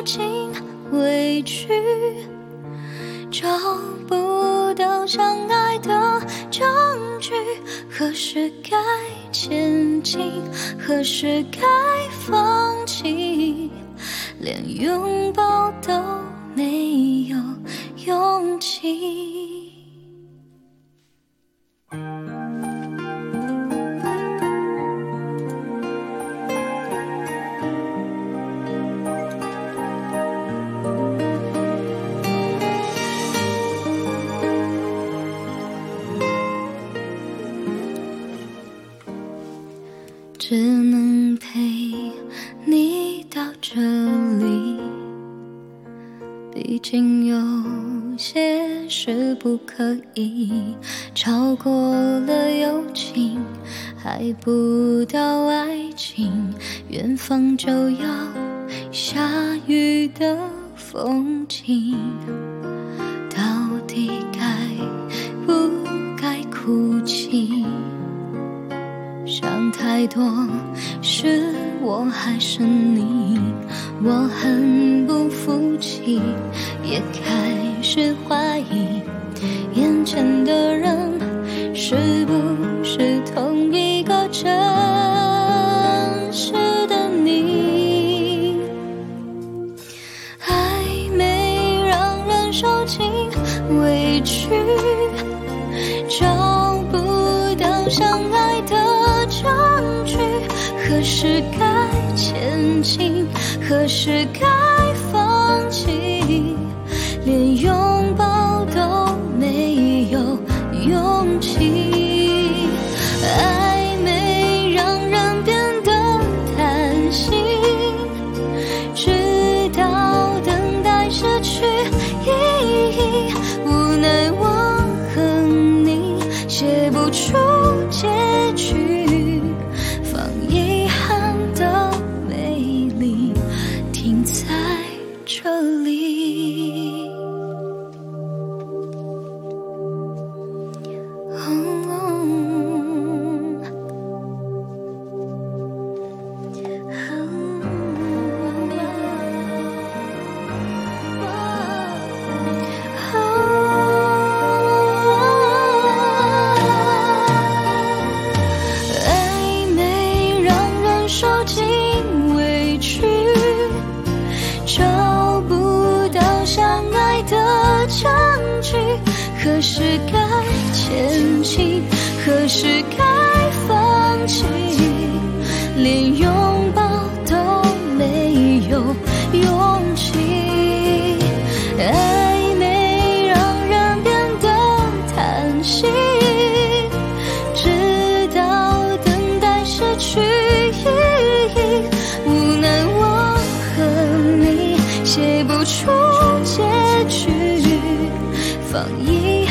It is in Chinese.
尽委屈，找不到相爱的证据，何时该前进，何时该放弃，连拥抱都没有勇气。只能陪你到这里，毕竟有些事不可以超过了友情，还不到爱情，远方就要下雨的风景，到底该不该哭泣？想太多，是我还是你？我很不服气，也开始怀疑眼前的人是不是同一个真实的你。爱没让人受尽委屈，找不到相爱的证据，何时该前进，何时该放弃，连拥抱都没有勇气。爱没让人变得贪心，直到等待失去意义，无奈我和你写不出结局，放遗憾的美丽停在这里。爱没让人受尽委屈，找不到相爱的证据，何时该前进，何时该放弃，连拥抱都没有勇气。爱没让人变得贪心，直到等待失去意义，无奈我和你写不出结局，放遗